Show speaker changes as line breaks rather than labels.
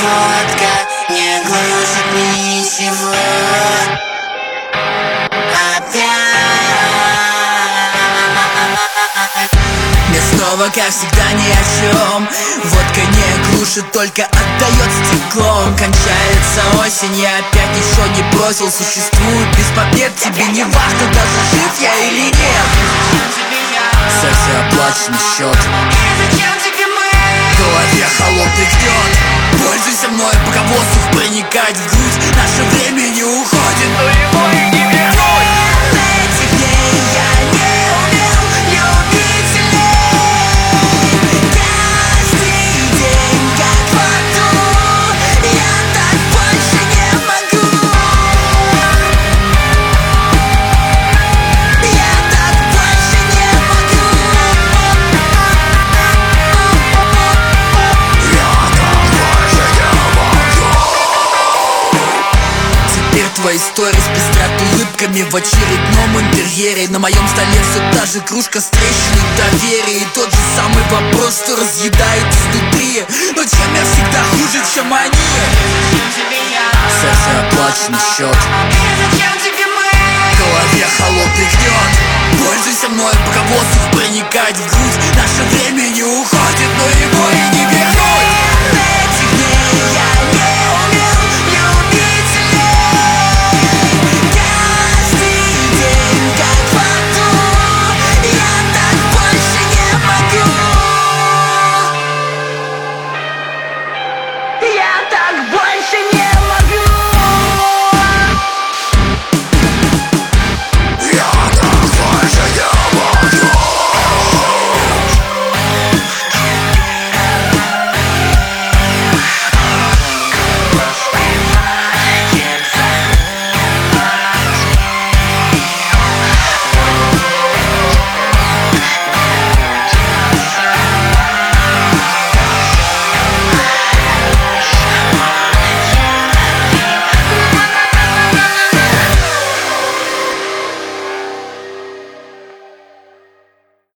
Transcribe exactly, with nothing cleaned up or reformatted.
водка не глушит ничего.
Мне снова, как всегда, ни о чем. Водка не глушит, только отдает стеклом. Кончается осень, я опять еще не бросил. Существую без побед, тебе не важно, даже жив я или нет. В сексе оплачен счет, в голове холодный гнет. Пользуйся мной, пока воздух проникает в грудь. Наше время не уходит, но его и не вернуть. Этих дней я не умел любить сильней. Каждый день как в аду, я так больше не могу. Я так больше не могу. Теперь твои сторис пестрят улыбками в очередном интерьере. На моем столе все та же кружка с трещиной доверия. И тот же самый вопрос, что разъедает изнутри. Но чем я всегда хуже, чем они? В сексе оплачен счет, в голове холодный гнет. Пользуйся мной, пока воздух проникает в грудь. Наше время